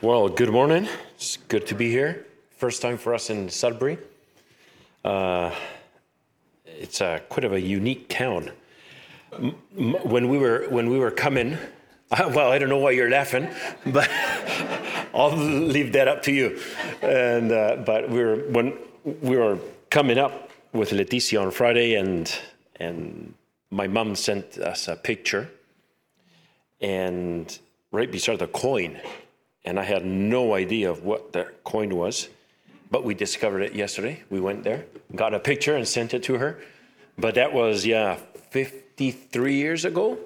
Well, good morning. It's good to be here. First time for us in Sudbury. It's quite of a unique town. When we were coming, well, I don't know why you're laughing, but I'll leave that up to you. And but when we were coming up with Leticia on Friday, and my mom sent us a picture, and right beside the coin. And I had no idea of what that coin was, but we discovered it yesterday. We went there, got a picture and sent it to her. But that was, 54 years ago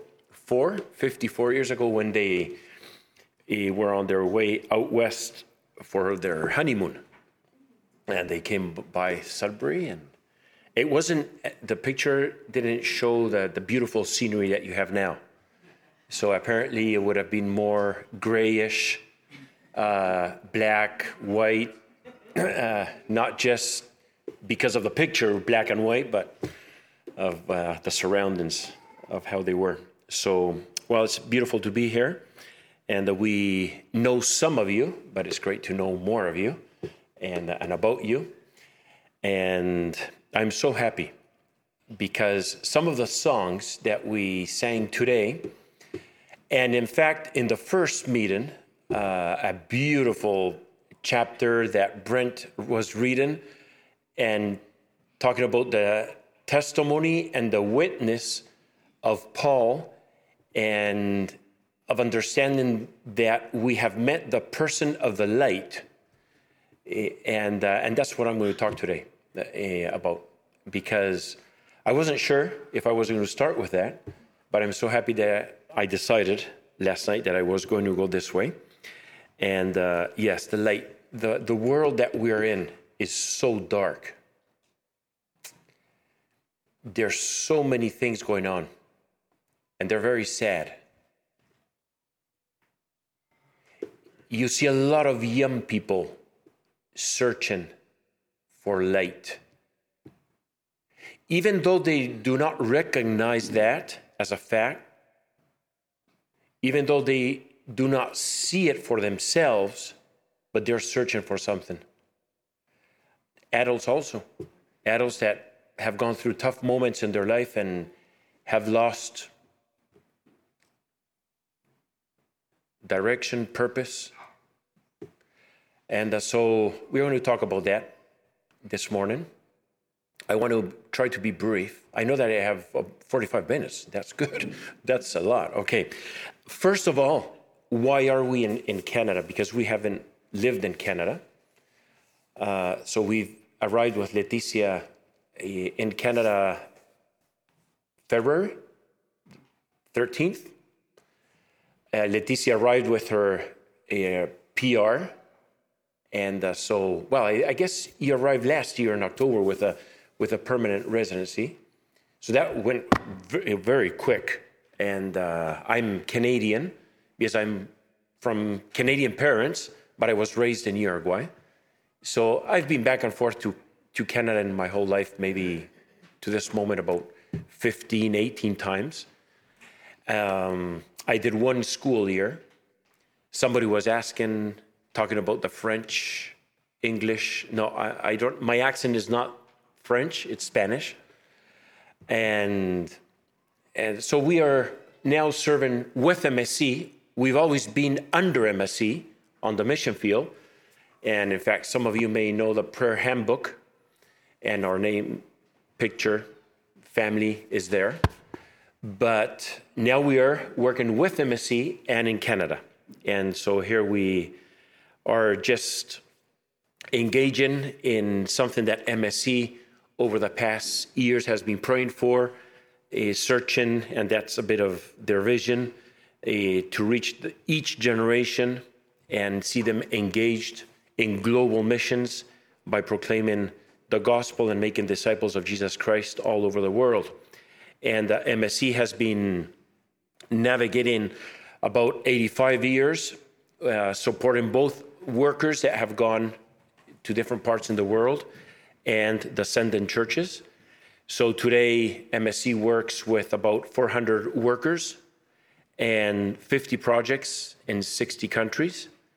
when they were on their way out west for their honeymoon. And they came by Sudbury, and the picture didn't show the beautiful scenery that you have now. So apparently it would have been more grayish, black, white, not just because of the picture, black and white, but of the surroundings of how they were. So, well, it's beautiful to be here, and we know some of you, but it's great to know more of you and about you. And I'm so happy because some of the songs that we sang today, and in fact, in the first meeting, a beautiful chapter that Brent was reading and talking about the testimony and the witness of Paul and of understanding that we have met the person of the light. And that's what I'm going to talk today about, because I wasn't sure if I was going to start with that, but I'm so happy that I decided last night that I was going to go this way. And yes, the light, the world that we're in is so dark. There's so many things going on, and they're very sad. You see a lot of young people searching for light. Even though they do not recognize that as a fact, even though they do not see it for themselves, but they're searching for something. Adults also. Adults that have gone through tough moments in their life and have lost direction, purpose. And so we're going to talk about that this morning. I want to try to be brief. I know that I have 45 minutes. That's good. That's a lot. Okay. First of all, why are we in Canada? Because we haven't lived in Canada. So we've arrived with Leticia in Canada February 13th. Leticia arrived with her PR. And I guess you arrived last year in October with a permanent residency. So that went very, very quick. And I'm Canadian because I'm from Canadian parents, but I was raised in Uruguay. So I've been back and forth to Canada in my whole life, maybe to this moment about 15, 18 times. I did one school year. Somebody was talking about the French, English. No, I don't. My accent is not French, it's Spanish. And so we are now serving with MSC. We've always been under MSC on the mission field. And in fact, some of you may know the prayer handbook, and our name, picture, family is there. But now we are working with MSC and in Canada. And so here we are just engaging in something that MSC over the past years has been praying for, searching, and that's a bit of their vision, to reach each generation and see them engaged in global missions by proclaiming the gospel and making disciples of Jesus Christ all over the world. And MSC has been navigating about 85 years, supporting both workers that have gone to different parts in the world and the sending churches. So today, MSC works with about 400 workers and 50 projects in 60 countries.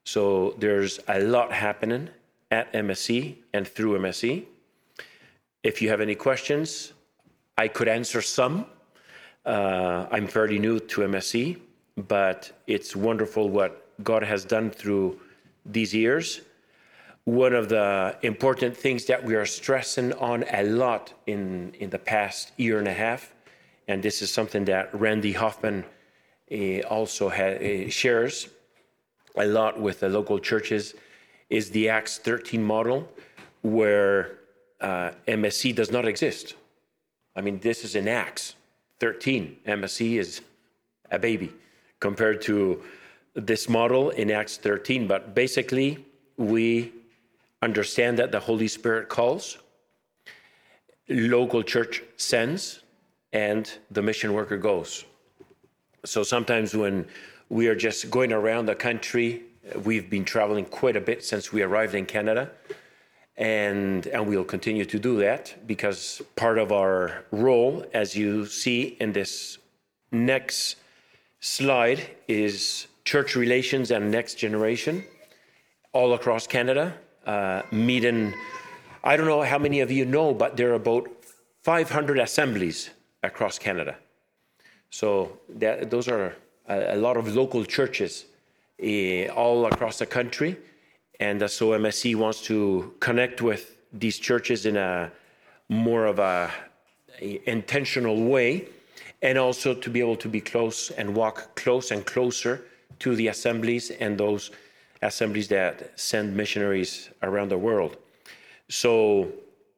So there's a lot happening at MSC and through MSC. If you have any questions, I could answer some. I'm fairly new to MSC, but it's wonderful what God has done through these years. One of the important things that we are stressing on a lot in the past year and a half, and this is something that Randy Hoffman also shares a lot with the local churches, is the Acts 13 model, where MSC does not exist. I mean, this is in Acts 13. MSC is a baby compared to this model in Acts 13. But basically, we understand that the Holy Spirit calls, local church sends, and the mission worker goes. So sometimes when we are just going around the country, we've been traveling quite a bit since we arrived in Canada, and we'll continue to do that because part of our role, as you see in this next slide, is church relations and next generation all across Canada. Meeting, I don't know how many of you know, but there are about 500 assemblies across Canada. So those are a lot of local churches all across the country. And so MSC wants to connect with these churches in a more of a intentional way, and also to be able to be close and walk close and closer to the assemblies and those assemblies that send missionaries around the world. So,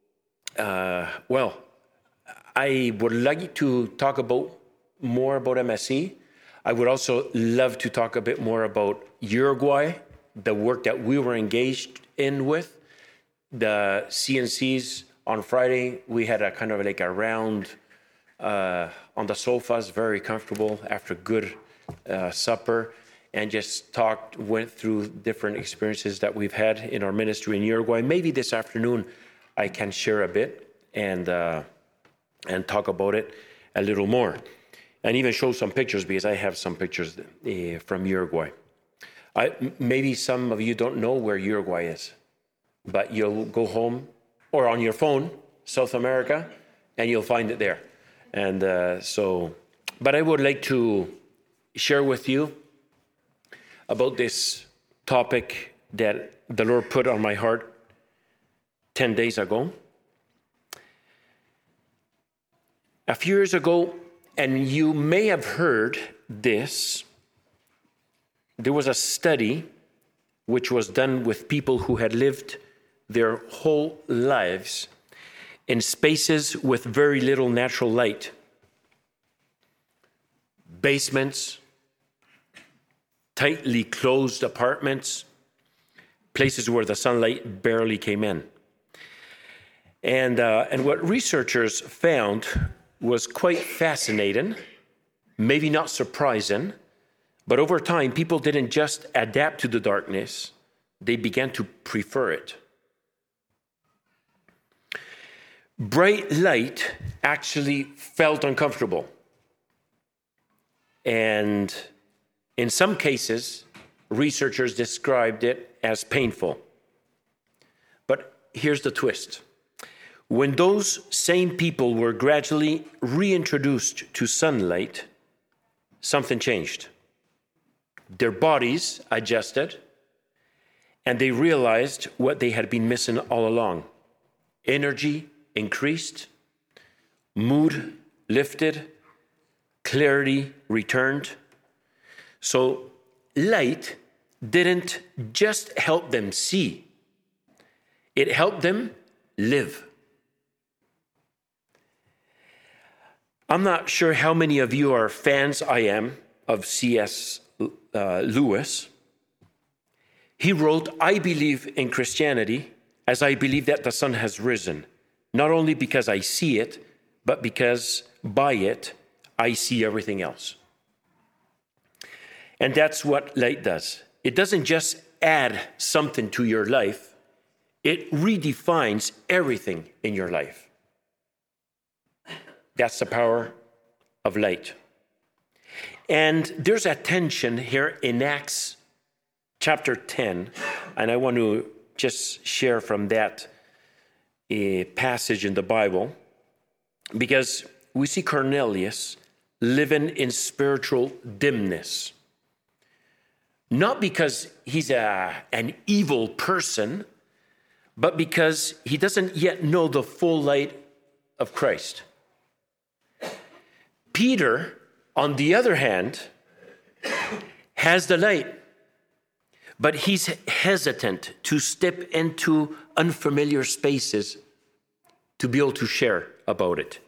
I would like to talk more about MSC. I would also love to talk a bit more about Uruguay, the work that we were engaged in with. The CNCs on Friday, we had a kind of like a round on the sofas, very comfortable after good supper, and just went through different experiences that we've had in our ministry in Uruguay. Maybe this afternoon I can share a bit and talk about it a little more, and even show some pictures, because I have some pictures from Uruguay. Maybe some of you don't know where Uruguay is, but you'll go home or on your phone, South America, and you'll find it there. And but I would like to share with you about this topic that the Lord put on my heart 10 days ago. A few years ago, and you may have heard this, there was a study which was done with people who had lived their whole lives in spaces with very little natural light. Basements, tightly closed apartments, places where the sunlight barely came in. And what researchers found was quite fascinating, maybe not surprising, but over time, people didn't just adapt to the darkness, they began to prefer it. Bright light actually felt uncomfortable. And in some cases, researchers described it as painful. But here's the twist. When those same people were gradually reintroduced to sunlight, something changed. Their bodies adjusted, and they realized what they had been missing all along. Energy increased, mood lifted, clarity returned. So light didn't just help them see, it helped them live. I'm not sure how many of you are fans, I am, of C.S. Lewis. He wrote, "I believe in Christianity as I believe that the sun has risen, not only because I see it, but because by it, I see everything else." And that's what light does. It doesn't just add something to your life, it redefines everything in your life. That's the power of light. And there's a tension here in Acts chapter 10, and I want to just share from that passage in the Bible, because we see Cornelius living in spiritual dimness. Not because he's an evil person, but because he doesn't yet know the full light of Christ. Peter, on the other hand, has the light, but he's hesitant to step into unfamiliar spaces to be able to share about it.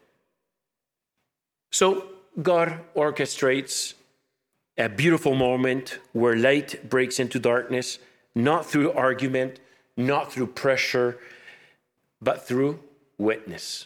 So God orchestrates a beautiful moment where light breaks into darkness, not through argument, not through pressure, but through witness.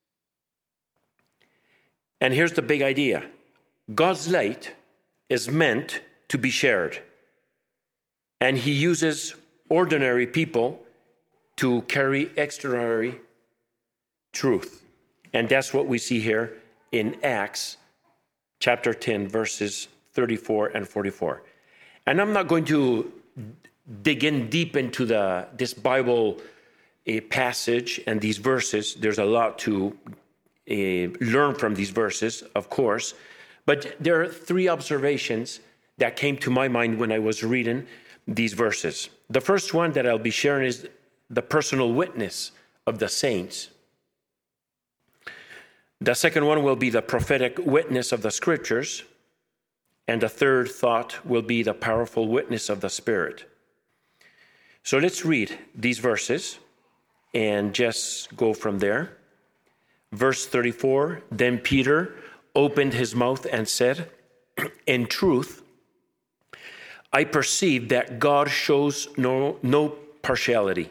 And here's the big idea. God's light is meant to be shared. And he uses ordinary people to carry extraordinary truth. And that's what we see here in Acts chapter 10, verses 34 and 44. And I'm not going to dig in deep into this Bible passage and these verses. There's a lot to learn from these verses, of course. But there are three observations that came to my mind when I was reading these verses. The first one that I'll be sharing is the personal witness of the saints. The second one will be the prophetic witness of the scriptures. And the third thought will be the powerful witness of the Spirit. So let's read these verses and just go from there. Verse 34, then Peter opened his mouth and said, in truth, I perceive that God shows no partiality.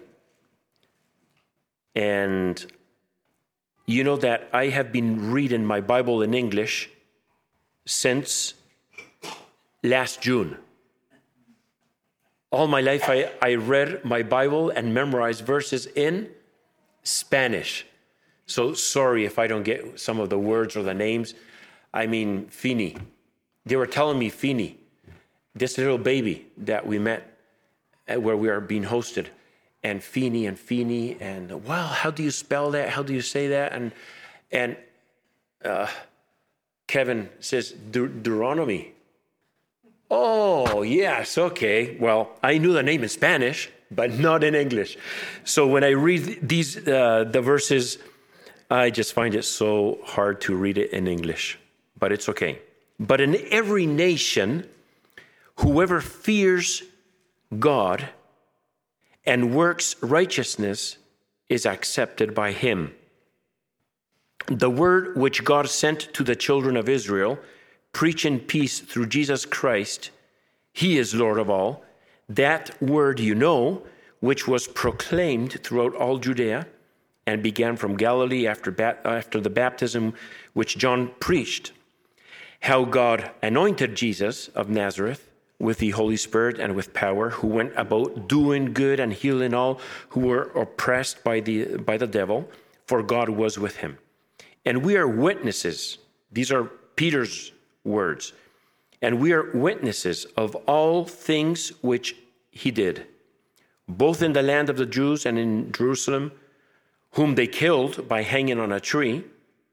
And you know that I have been reading my Bible in English since last June. All my life I read my Bible and memorized verses in Spanish. So sorry if I don't get some of the words or the names. I mean, Fini. They were telling me Fini, this little baby that we met where we are being hosted. And Fini, and wow, how do you spell that? How do you say that? And Kevin says, Deuteronomy. Oh, yes, okay. Well, I knew the name in Spanish, but not in English. So when I read these, the verses, I just find it so hard to read it in English, but it's okay. But in every nation, whoever fears God and works righteousness is accepted by him. The word which God sent to the children of Israel, preaching peace through Jesus Christ, he is Lord of all. That word you know, which was proclaimed throughout all Judea and began from Galilee after the baptism which John preached, how God anointed Jesus of Nazareth with the Holy Spirit and with power, who went about doing good and healing all who were oppressed by the devil, for God was with him. And we are witnesses. These are Peter's words. And we are witnesses of all things which he did, both in the land of the Jews and in Jerusalem, whom they killed by hanging on a tree.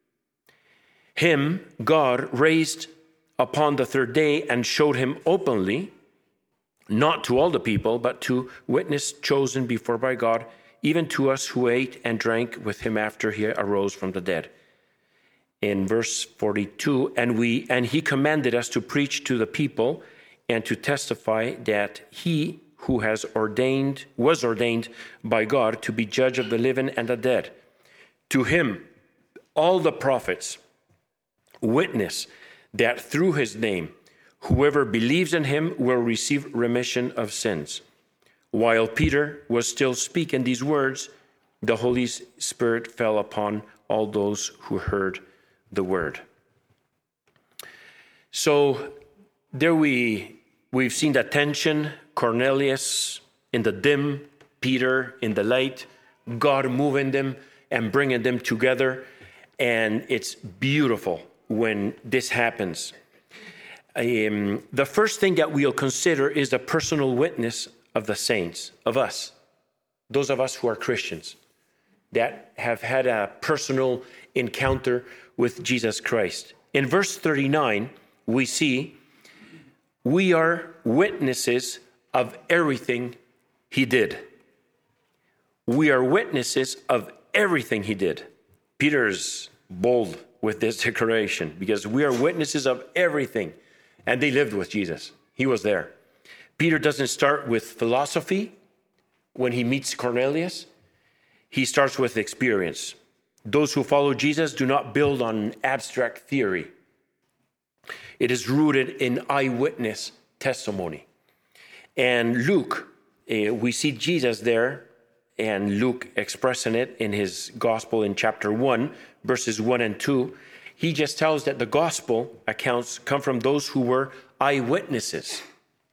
Him God raised upon the third day and showed him openly, not to all the people, but to witness chosen before by God, even to us who ate and drank with him after he arose from the dead. In verse 42, and he commanded us to preach to the people and to testify that he who was ordained by God to be judge of the living and the dead. To him, all the prophets witness that through his name, whoever believes in him will receive remission of sins. While Peter was still speaking these words, the Holy Spirit fell upon all those who heard the word. So there we've seen the tension, Cornelius in the dim, Peter in the light, God moving them and bringing them together. And it's beautiful when this happens. The first thing that we'll consider is the personal witness of the saints, of us, those of us who are Christians, that have had a personal encounter with Jesus Christ. In verse 39, we see we are witnesses of everything he did. We are witnesses of everything he did. Peter's bold with this declaration because we are witnesses of everything. And they lived with Jesus. He was there. Peter doesn't start with philosophy when he meets Cornelius. He starts with experience. Those who follow Jesus do not build on abstract theory. It is rooted in eyewitness testimony. And Luke, we see Jesus there, and Luke expressing it in his gospel in chapter 1, verses 1 and 2. He just tells that the gospel accounts come from those who were eyewitnesses.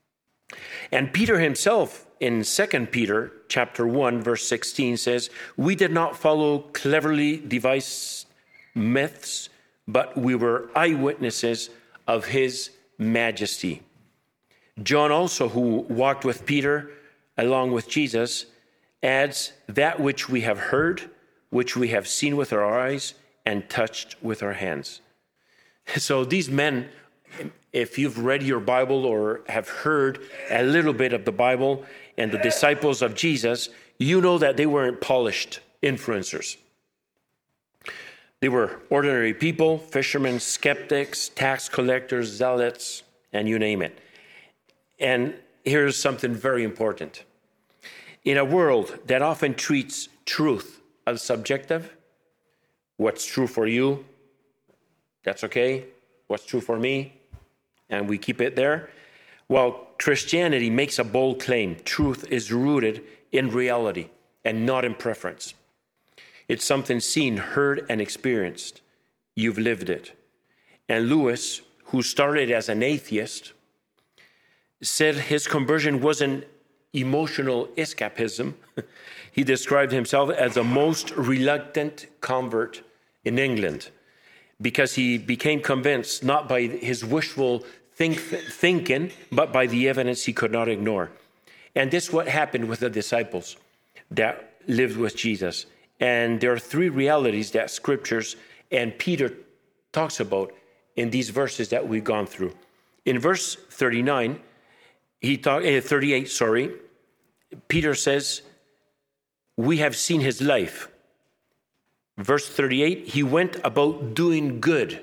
And Peter himself in 2 Peter chapter 1, verse 16 says, we did not follow cleverly devised myths, but we were eyewitnesses of his majesty. John also, who walked with Peter along with Jesus, adds that which we have heard, which we have seen with our eyes, and touched with our hands. So these men, if you've read your Bible or have heard a little bit of the Bible and the disciples of Jesus, you know that they weren't polished influencers. They were ordinary people, fishermen, skeptics, tax collectors, zealots, and you name it. And here's something very important. In a world that often treats truth as subjective, what's true for you, that's okay. What's true for me, and we keep it there. Well, Christianity makes a bold claim. Truth is rooted in reality and not in preference. It's something seen, heard, and experienced. You've lived it. And Lewis, who started as an atheist, said his conversion wasn't emotional escapism. He described himself as the most reluctant convert in England because he became convinced not by his wishful thinking, but by the evidence he could not ignore. And this is what happened with the disciples that lived with Jesus. And there are three realities that scriptures and Peter talks about in these verses that we've gone through. In verse 38, Peter says, we have seen his life. Verse 38, he went about doing good.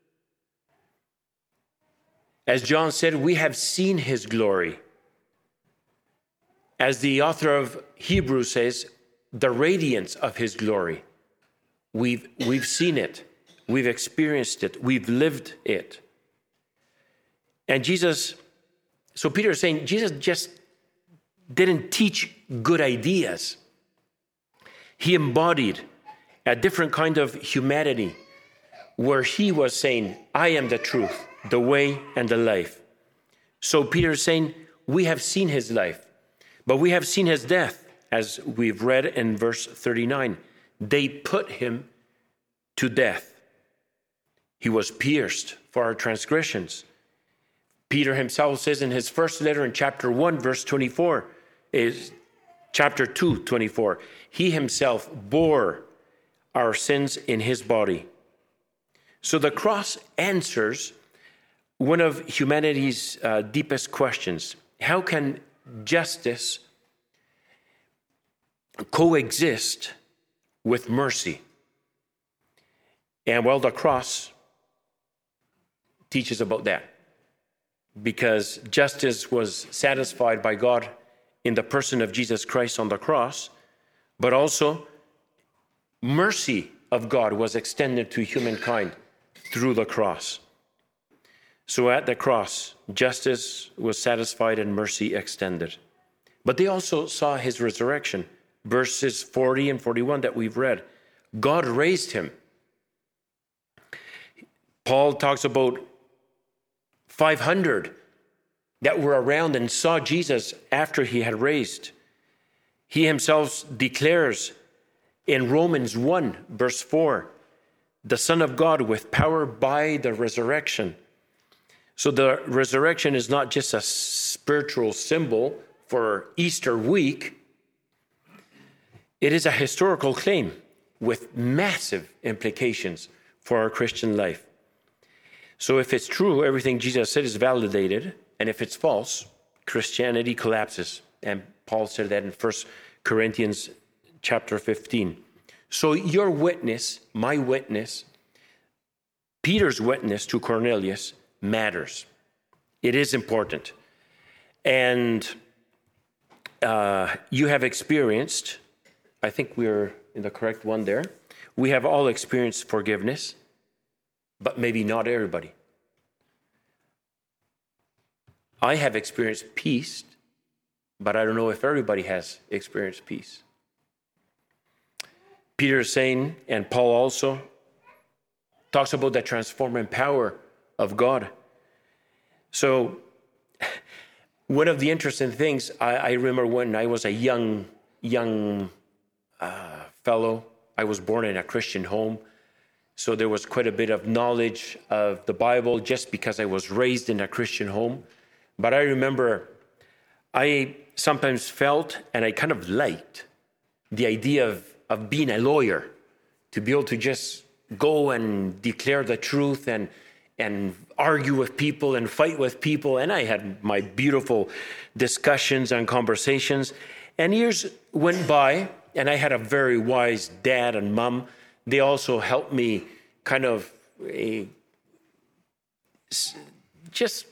As John said, we have seen his glory. As the author of Hebrews says, the radiance of his glory. We've seen it. We've experienced it. We've lived it. And so Peter is saying, Jesus just didn't teach good ideas. He embodied a different kind of humanity where he was saying, I am the truth, the way, and the life. So Peter is saying, we have seen his life, but we have seen his death, as we've read in verse 39. They put him to death. He was pierced for our transgressions. Peter himself says in his first letter in chapter 1, verse 24, is chapter 2, 24, he himself bore our sins in his body. So the cross answers one of humanity's deepest questions. How can justice coexist with mercy? And well, the cross teaches about that, because justice was satisfied by God in the person of Jesus Christ on the cross, but also mercy of God was extended to humankind through the cross. So at the cross, justice was satisfied and mercy extended. But they also saw his resurrection. Verses 40 and 41 that we've read. God raised him. Paul talks about 500 that were around and saw Jesus after he had raised. He himself declares in Romans 1, verse 4, the Son of God with power by the resurrection. So the resurrection is not just a spiritual symbol for Easter week. It is a historical claim with massive implications for our Christian life. So if it's true, everything Jesus said is validated. And if it's false, Christianity collapses. And Paul said that in 1 Corinthians chapter 15. So your witness, my witness, Peter's witness to Cornelius matters. It is important. And you have experienced, I think we're in the correct one there, we have all experienced forgiveness, but maybe not everybody. I have experienced peace, but I don't know if everybody has experienced peace. Peter is saying, and Paul also, talks about the transforming power of God. So one of the interesting things, I remember when I was a young fellow, I was born in a Christian home. So there was quite a bit of knowledge of the Bible just because I was raised in a Christian home. But I remember I sometimes felt, and I kind of liked, the idea of being a lawyer, to be able to just go and declare the truth and argue with people and fight with people. And I had my beautiful discussions and conversations. And years went by, and I had a very wise dad and mom. They also helped me kind of just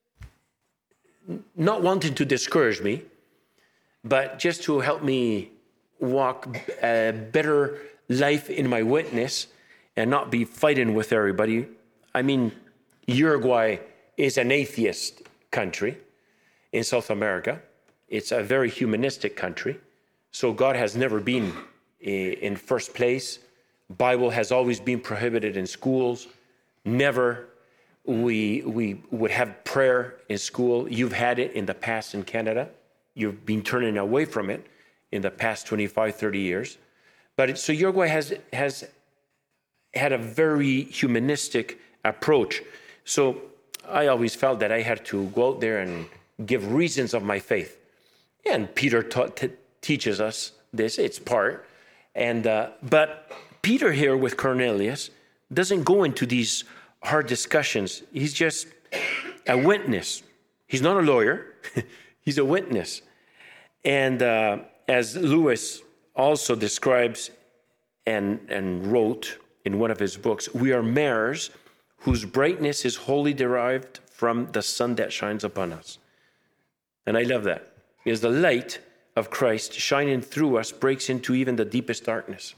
not wanting to discourage me, but just to help me walk a better life in my witness and not be fighting with everybody. I mean, Uruguay is an atheist country in South America. It's a very humanistic country. So God has never been in first place. Bible has always been prohibited in schools. Never we would have prayer in school. You've had it in the past in Canada. You've been turning away from it in the past 25, 30 years. But so Uruguay has had a very humanistic approach. So I always felt that I had to go out there and give reasons of my faith. And Peter teaches us this, it's part. And but Peter here with Cornelius doesn't go into these hard discussions. He's just a witness. He's not a lawyer. He's a witness. And as Lewis also describes and wrote in one of his books, we are mirrors whose brightness is wholly derived from the sun that shines upon us. And I love that, because the light of Christ shining through us breaks into even the deepest darkness.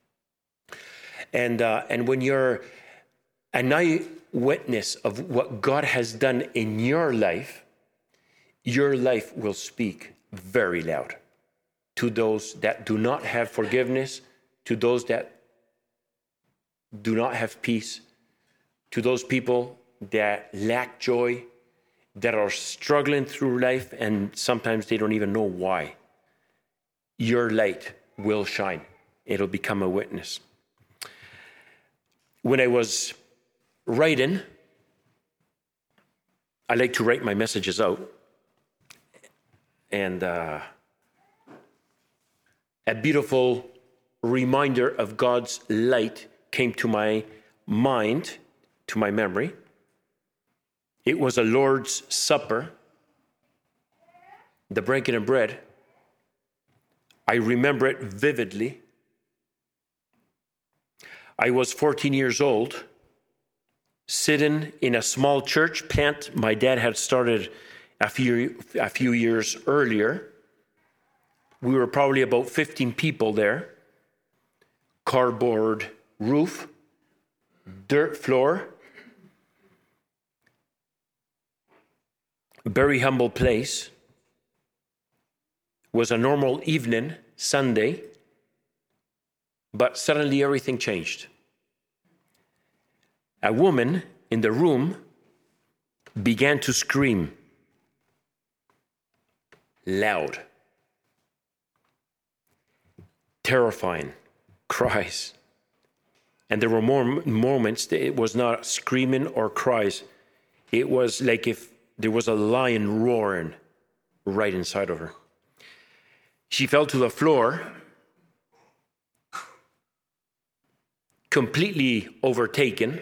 And when you're an eyewitness of what God has done in your life will speak very loud to those that do not have forgiveness, to those that do not have peace, to those people that lack joy, that are struggling through life, and sometimes they don't even know why. Your light will shine. It'll become a witness. When I was writing, I like to write my messages out. And a beautiful reminder of God's light came to my mind, to my memory. It was a Lord's Supper, the breaking of bread. I remember it vividly. I was 14 years old, sitting in a small church plant my dad had started a few years earlier. We were probably about 15 people there. Cardboard roof, dirt floor. Very humble place. Was a normal evening, Sunday, but suddenly everything changed. A woman in the room began to scream loud, terrifying cries. And there were more moments that it was not screaming or cries. It was like if there was a lion roaring right inside of her. She fell to the floor, completely overtaken.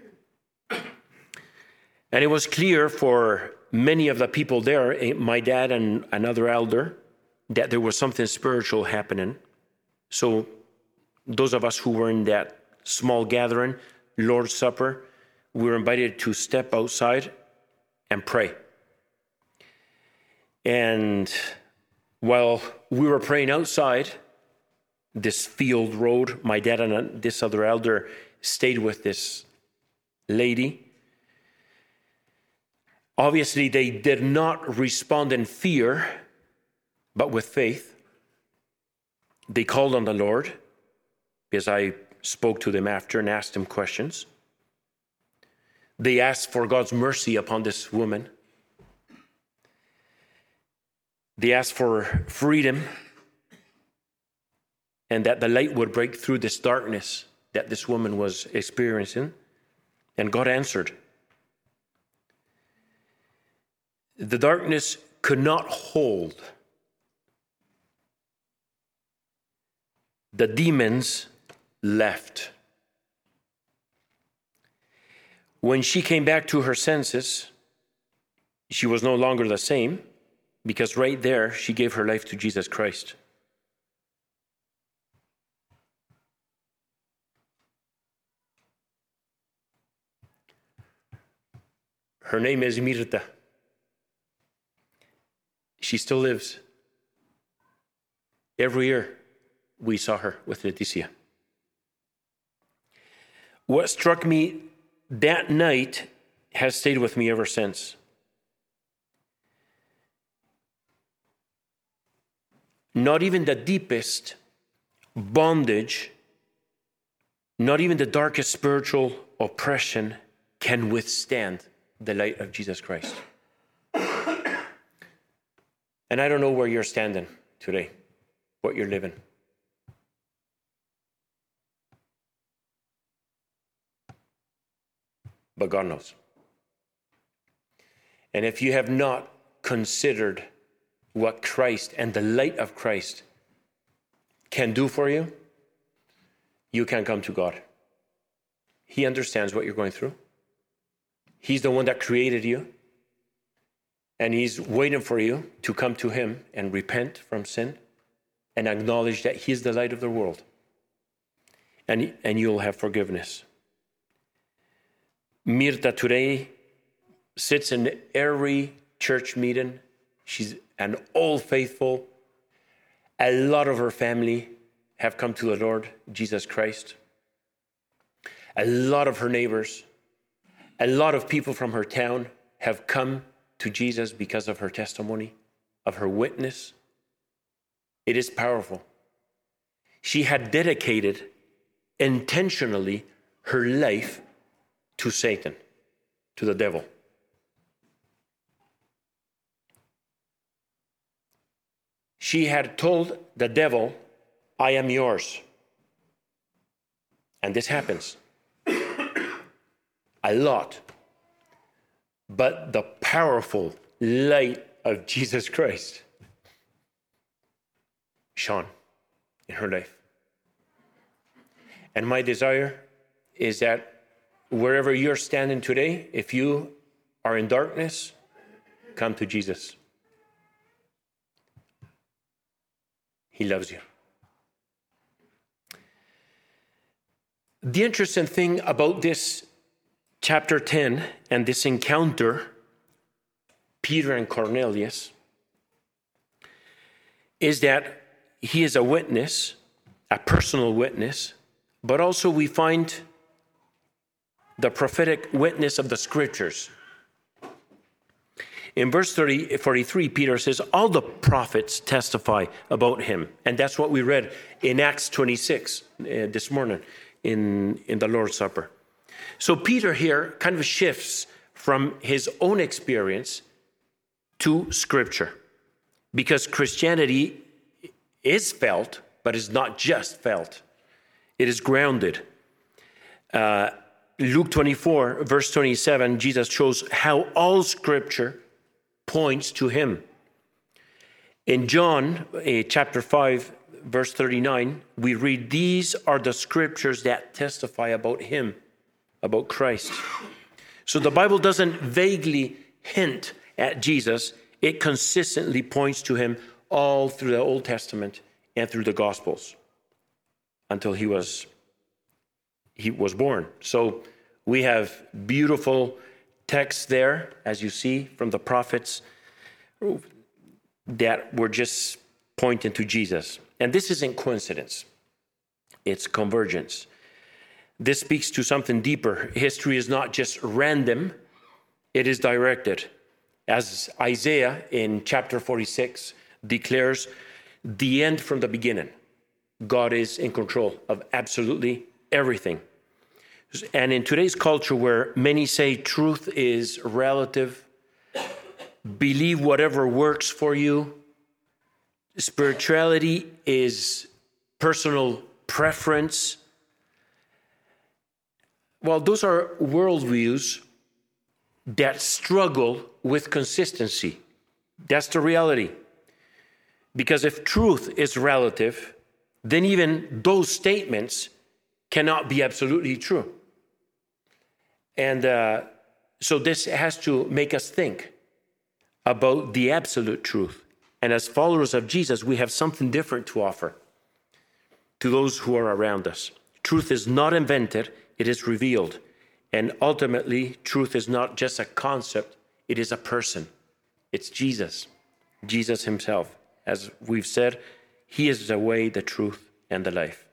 And it was clear for many of the people there, my dad and another elder, that there was something spiritual happening. So those of us who were in that small gathering, Lord's Supper, we were invited to step outside and pray. And while we were praying outside this field road, my dad and this other elder stayed with this lady. Obviously, they did not respond in fear, but with faith. They called on the Lord, because I spoke to them after and asked them questions. They asked for God's mercy upon this woman. They asked for freedom and that the light would break through this darkness that this woman was experiencing. And God answered. The darkness could not hold. The demons left. When she came back to her senses, she was no longer the same, because right there she gave her life to Jesus Christ. Her name is Mirta. She still lives. Every year we saw her with Leticia. What struck me that night has stayed with me ever since. Not even the deepest bondage, not even the darkest spiritual oppression can withstand the light of Jesus Christ. And I don't know where you're standing today, what you're living. But God knows. And if you have not considered what Christ and the light of Christ can do for you, you can't come to God. He understands what you're going through. He's the one that created you. And he's waiting for you to come to him and repent from sin and acknowledge that he's the light of the world. And you'll have forgiveness. Mirta today sits in every church meeting. She's an old faithful. A lot of her family have come to the Lord Jesus Christ. A lot of her neighbors, a lot of people from her town have come to Jesus because of her testimony, of her witness. It is powerful. She had dedicated intentionally her life to Satan, to the devil. She had told the devil, I am yours. And this happens a lot. But the powerful light of Jesus Christ shone in her life. And my desire is that wherever you're standing today, if you are in darkness, come to Jesus. He loves you. The interesting thing about this chapter 10 and this encounter, Peter and Cornelius, is that he is a witness, a personal witness, but also we find the prophetic witness of the scriptures. In verse 43, Peter says, all the prophets testify about him. And that's what we read in Acts 26 this morning in the Lord's Supper. So Peter here kind of shifts from his own experience to Scripture, because Christianity is felt, but is not just felt. It is grounded. Luke 24, verse 27, Jesus shows how all Scripture points to him. In John chapter 5, verse 39, we read, "These are the Scriptures that testify about him," about Christ. So the Bible doesn't vaguely hint at Jesus. It consistently points to him all through the Old Testament and through the Gospels until he was born. So we have beautiful texts there, as you see, from the prophets that were just pointing to Jesus. And this isn't coincidence. It's convergence. This speaks to something deeper. History is not just random. It is directed. As Isaiah in chapter 46 declares, the end from the beginning. God is in control of absolutely everything. And in today's culture where many say truth is relative, believe whatever works for you, spirituality is personal preference, well, those are worldviews that struggle with consistency. That's the reality. Because if truth is relative, then even those statements cannot be absolutely true. And so this has to make us think about the absolute truth. And as followers of Jesus, we have something different to offer to those who are around us. Truth is not invented, it is revealed. And ultimately, truth is not just a concept, it is a person. It's Jesus, Jesus himself. As we've said, he is the way, the truth, and the life.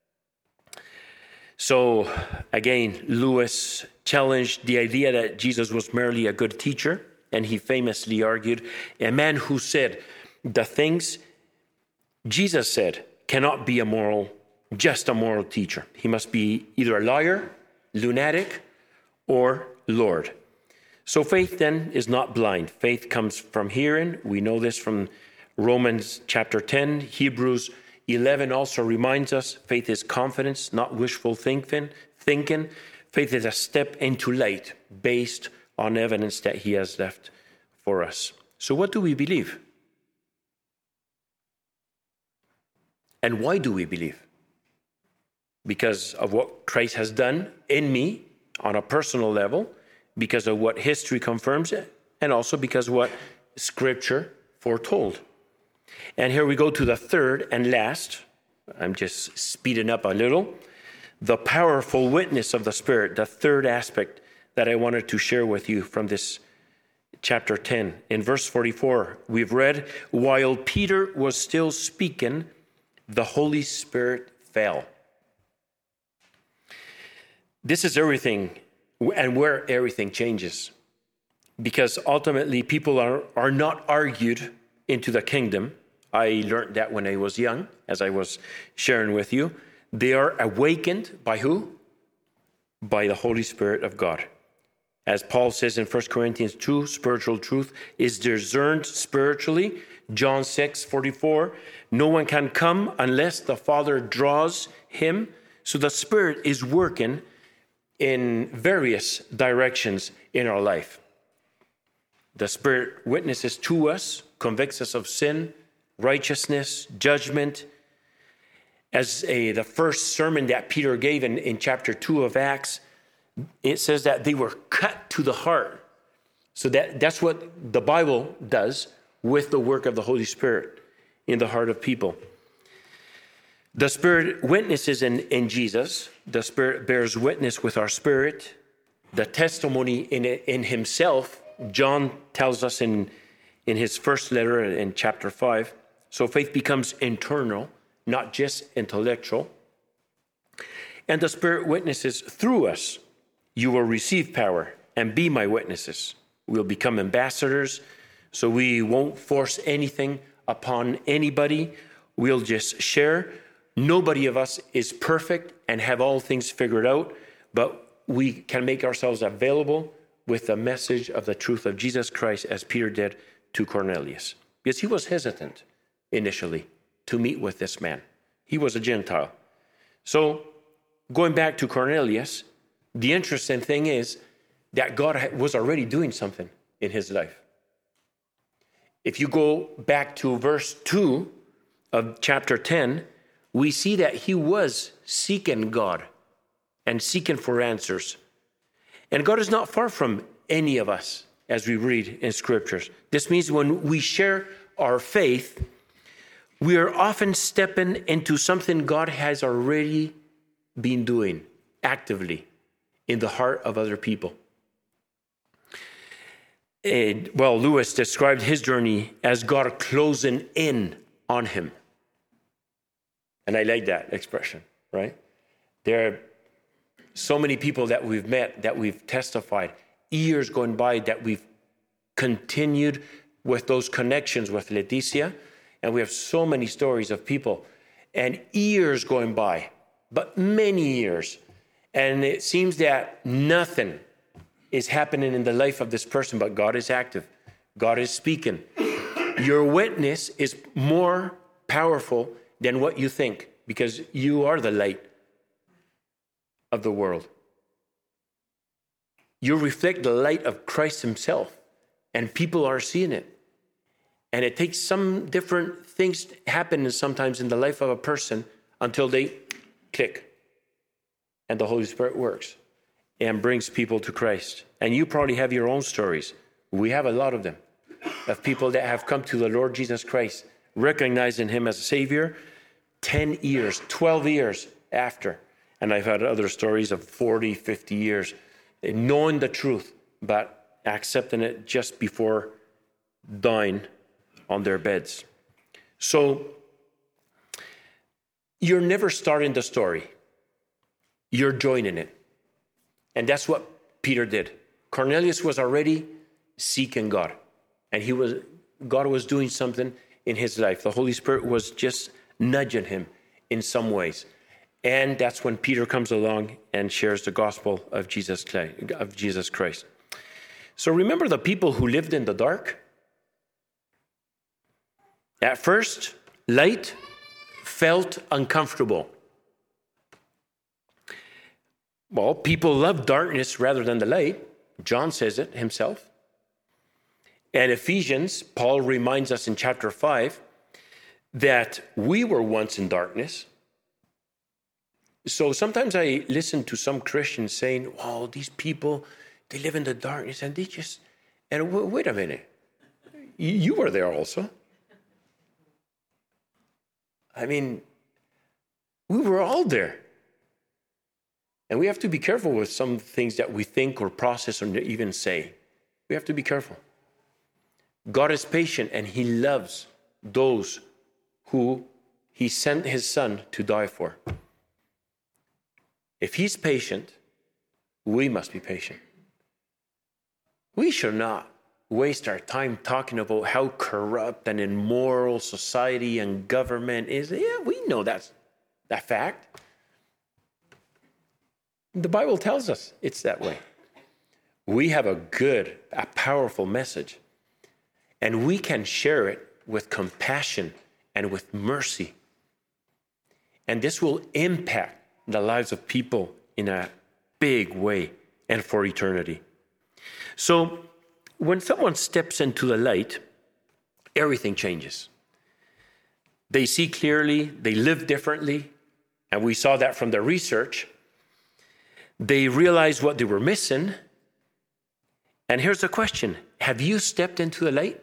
So again, Lewis challenged the idea that Jesus was merely a good teacher, and he famously argued, a man who said the things Jesus said cannot be just a moral teacher. He must be either a liar, lunatic, or Lord. So faith then is not blind. Faith comes from hearing. We know this from Romans chapter 10. Hebrews 11 also reminds us faith is confidence, not wishful thinking. Faith is a step into light based on evidence that he has left for us. So what do we believe? And why do we believe? Because of what Christ has done in me on a personal level, because of what history confirms it, and also because of what Scripture foretold. And here we go to the third and last, I'm just speeding up a little, the powerful witness of the Spirit, the third aspect that I wanted to share with you from this chapter 10. In verse 44, we've read, while Peter was still speaking, the Holy Spirit fell. This is everything, and where everything changes. Because ultimately, people are not argued into the kingdom. I learned that when I was young, as I was sharing with you. They are awakened by who? By the Holy Spirit of God. As Paul says in 1 Corinthians 2, spiritual truth is discerned spiritually. John 6:44, no one can come unless the Father draws him. So the Spirit is working in various directions in our life. The Spirit witnesses to us, convicts us of sin, righteousness, judgment. As the first sermon that Peter gave in chapter 2 of Acts, it says that they were cut to the heart. So that's what the Bible does with the work of the Holy Spirit in the heart of people. The Spirit witnesses in Jesus. The Spirit bears witness with our spirit. The testimony in himself, John tells us in his first letter in chapter 5. So faith becomes internal, not just intellectual. And the Spirit witnesses through us. You will receive power and be my witnesses. We'll become ambassadors, so we won't force anything upon anybody. We'll just share. Nobody of us is perfect and have all things figured out, but we can make ourselves available with the message of the truth of Jesus Christ, as Peter did to Cornelius. Because he was hesitant initially to meet with this man. He was a Gentile. So going back to Cornelius, The interesting thing is that God was already doing something in his life. If you go back to verse 2 of chapter 10, we see that he was seeking God and seeking for answers. And God is not far from any of us as we read in scriptures. This means when we share our faith, we are often stepping into something God has already been doing actively in the heart of other people. Lewis described his journey as God closing in on him. And I like that expression, right? There are so many people that we've met, that we've testified, years going by, that we've continued with those connections with Leticia. And we have so many stories of people and years going by, but many years. And it seems that nothing is happening in the life of this person, but God is active. God is speaking. Your witness is more powerful than what you think, because you are the light of the world. You reflect the light of Christ himself, and people are seeing it. And it takes some different things happening sometimes in the life of a person until they click, and the Holy Spirit works and brings people to Christ. And you probably have your own stories. We have a lot of them, of people that have come to the Lord Jesus Christ, recognizing him as a Savior 10 years, 12 years after. And I've had other stories of 40, 50 years, knowing the truth, but accepting it just before dying on their beds. So you're never starting the story. You're joining it. And that's what Peter did. Cornelius was already seeking God, and God was doing something in his life. The Holy Spirit was just nudging him in some ways. And that's when Peter comes along and shares the gospel of Jesus Christ. So remember the people who lived in the dark? At first, light felt uncomfortable. Well, people love darkness rather than the light. John says it himself. And Ephesians, Paul reminds us in chapter 5 that we were once in darkness. So sometimes I listen to some Christians saying, "Oh, these people, they live in the darkness and they just..." And wait a minute, you were there also. I mean, we were all there. And we have to be careful with some things that we think or process or even say. We have to be careful. God is patient, and he loves those who he sent his son to die for. If he's patient, we must be patient. We should not waste our time talking about how corrupt and immoral society and government is. Yeah, we know that fact. The Bible tells us it's that way. We have a powerful message, and we can share it with compassion and with mercy. And this will impact the lives of people in a big way and for eternity. So when someone steps into the light, everything changes. They see clearly, they live differently, and we saw that from the research. They realized what they were missing. And here's the question: have you stepped into the light?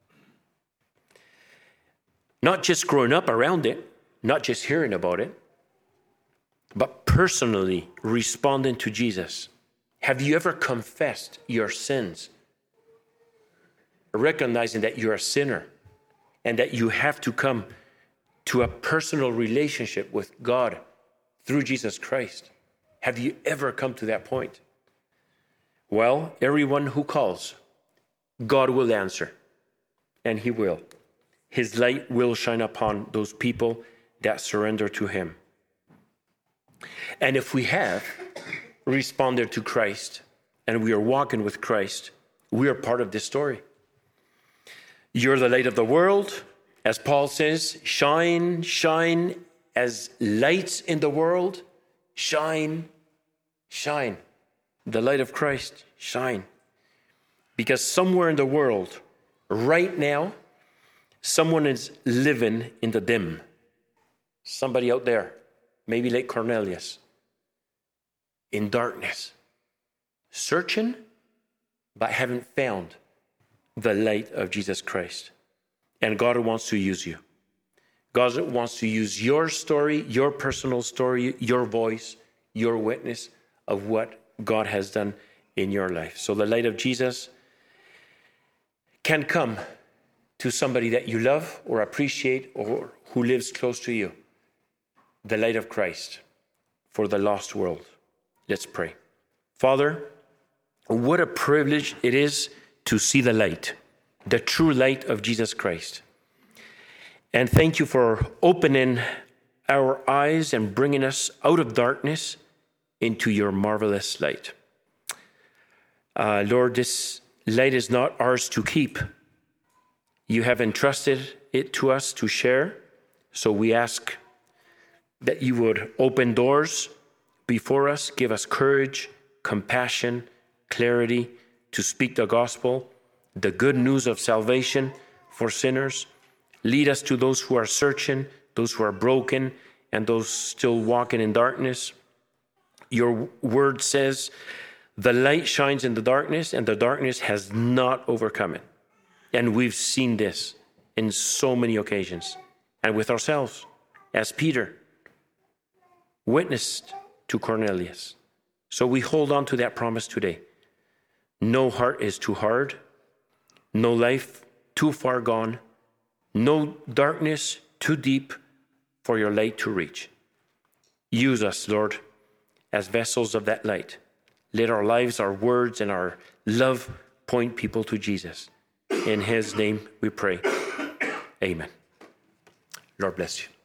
Not just growing up around it, not just hearing about it, but personally responding to Jesus. Have you ever confessed your sins, recognizing that you're a sinner and that you have to come to a personal relationship with God through Jesus Christ? Have you ever come to that point? Well, everyone who calls, God will answer, and he will. His light will shine upon those people that surrender to him. And if we have responded to Christ and we are walking with Christ, we are part of this story. You're the light of the world. As Paul says, shine as lights in the world. Shine. the light of Christ, shine. Because somewhere in the world, right now, someone is living in the dim. Somebody out there, maybe like Cornelius, in darkness, searching, but haven't found the light of Jesus Christ. And God wants to use you. God wants to use your story, your personal story, your voice, your witness of what God has done in your life. So the light of Jesus can come to somebody that you love or appreciate or who lives close to you. The light of Christ for the lost world. Let's pray. Father, what a privilege it is to see the light, the true light of Jesus Christ. And thank you for opening our eyes and bringing us out of darkness into your marvelous light. Lord, this light is not ours to keep. You have entrusted it to us to share. So we ask that you would open doors before us, give us courage, compassion, clarity to speak the gospel, the good news of salvation for sinners. Lead us to those who are searching, those who are broken, and those still walking in darkness. Your word says, the light shines in the darkness, and the darkness has not overcome it. And we've seen this in so many occasions, and with ourselves, as Peter witnessed to Cornelius. So we hold on to that promise today. No heart is too hard, no life too far gone, no darkness too deep for your light to reach. Use us, Lord, as vessels of that light. Let our lives, our words, and our love point people to Jesus. In his name we pray. Amen. Lord bless you.